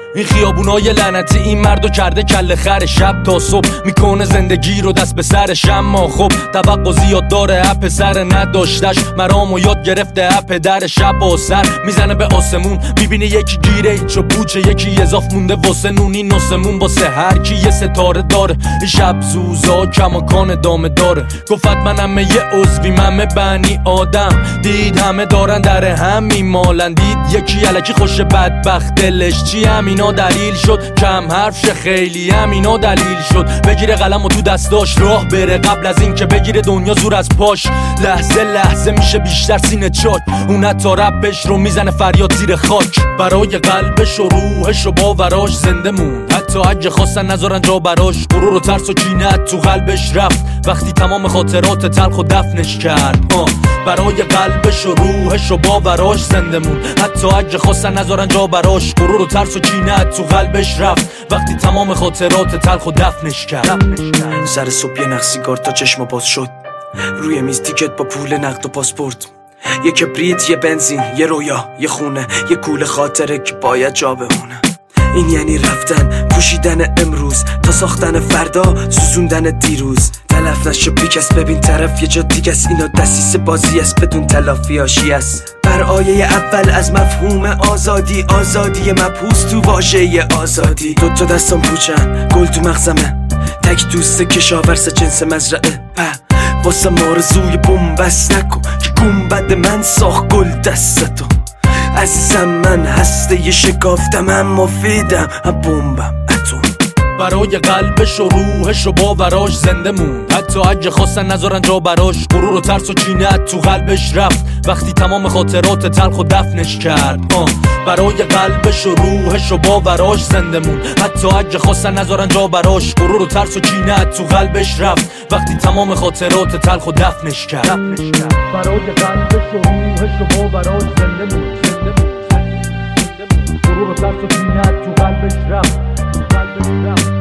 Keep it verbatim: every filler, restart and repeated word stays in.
این خیابونای لعنتی این مردو کرده کله خر. شب تا صبح میکنه زندگی رو دست به سرش، اما خب توقع زیاد داره اپ سر نداشتش. مرامو یاد گرفته اپ در شب و سر میزنه به آسمون، میبینه یکی گیره ایچو پوچه، یکی اضاف مونده واسه نونی نسمون. واسه هر کی یه ستاره داره، این شب زوزا کماکان دامه داره. گفت منم یه عضوی من بنی آدم، دید همه دارن در هم میمالن. دید یکی الکی خوش بدبخت دلش چی، همینا دلیل شد کم حرف شه، خیلی همینا دلیل شد. بگیره قلم و تو دستاش راه بره، قبل از این که بگیره دنیا زور از پاش. لحظه لحظه میشه بیشتر سینه چاک، اون حتی رپش رو میزنه فریاد زیر خاک. برای قلبش و روحش و باوراش زنده مون، حتی اگه خواستن نذارن جا براش. غرور و ترس و کینه تو قلبش رفت وقتی تمام خاطرات تلخ و دفنش کرد. آه. برای قلبش و روحش و باوراش زنده مون، حتی اگه خواستن نذارن جا براش. غرور و ترس و کینه تو قلبش رفت وقتی تمام خاطرات تلخ و دفنش کرد. سر صبح یه نخ سیگار تا چشم باز شد، روی میز تیکت با پول نقد و پاسپورت، یه کبریت، یه بنزین، یه رویا، یه خونه، یه کوله خاطره که باید جا بمونه. این یعنی رفتن، پوشیدن امروز تا ساختن فردا، سوزوندن دیروز. تلف نشو بیکس، ببین طرف یه جا دیگه است. اینا دستیس بازی است بدون تلافی هاشی است. بر آیه اول از مفهوم آزادی، آزادی مبهوس تو واژه آزادی. دو تا دستم پوچن، گل تو مغزمه، تک دوست کشاورز جنس مزرعه. واسه مارزوی بومبست نکن که گنبد من ساخت گل دستتو. عزیزم من هسته ی شکافتم، اما فیدم هم بومبم اتم. برای قلبش و روحش و باوراش زنده مون، حتی اگه خواستن نذارن جا براش. غرور و ترس و کینه تو قلبش رفت وقتی تمام خاطرات تلخ و دفنش کرد. آه. برای قلبش و روحش و باوراش زنده مون، حتی اگه خواستن نذارن جا براش. غرور و ترس و کینه تو قلبش رفت وقتی تمام خاطرات تلخ و دفنش کرد. برای قلبش و روحش و باوراش زنده مون، غرور و ترس و کینه تو قلبش رفت، قلبش رفت.